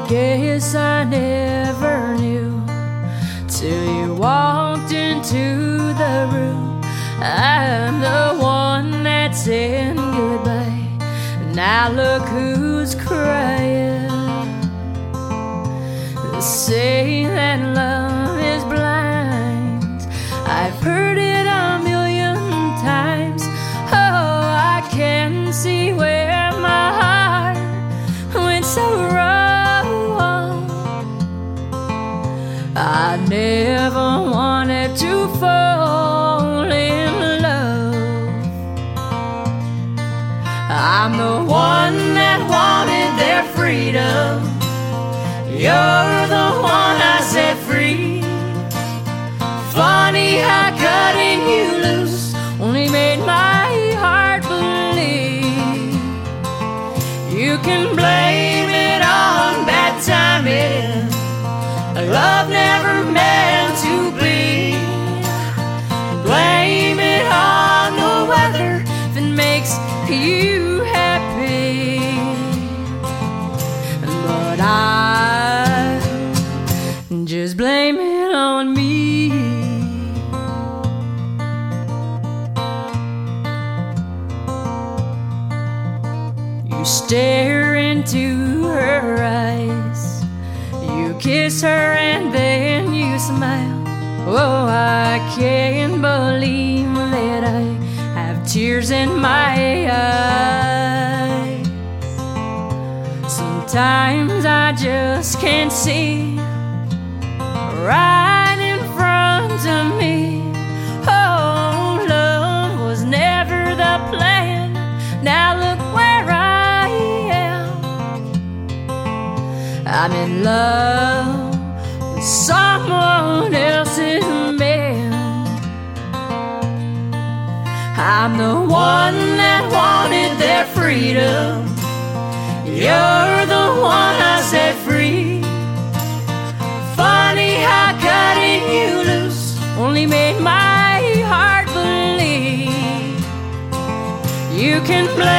guess I never knew till you walked into the room. I'm the one that said goodbye. Now look who's crying. They say that love is blind. I've heard it a million times. Oh, I can see where my heart went so wrong. I never wanted to fall in love. I'm the one that wanted their freedom. You're the one I set free. Funny how cutting you loose only made my heart believe. You can blame it on bad timing. Love never meant to be. Blame it on the weather if it makes you happy. But I just blame it on me. You stare into her eyes, you kiss her and then you smile. Oh, I can't believe that I have tears in my eyes. Sometimes I just can't see right in front of me. Oh, love was never the plan. Now look where I am. I'm in love with someone else's man. I'm the one that wanted their freedom. You're the one I set free. Funny how cutting you loose only made my heart believe. You can blame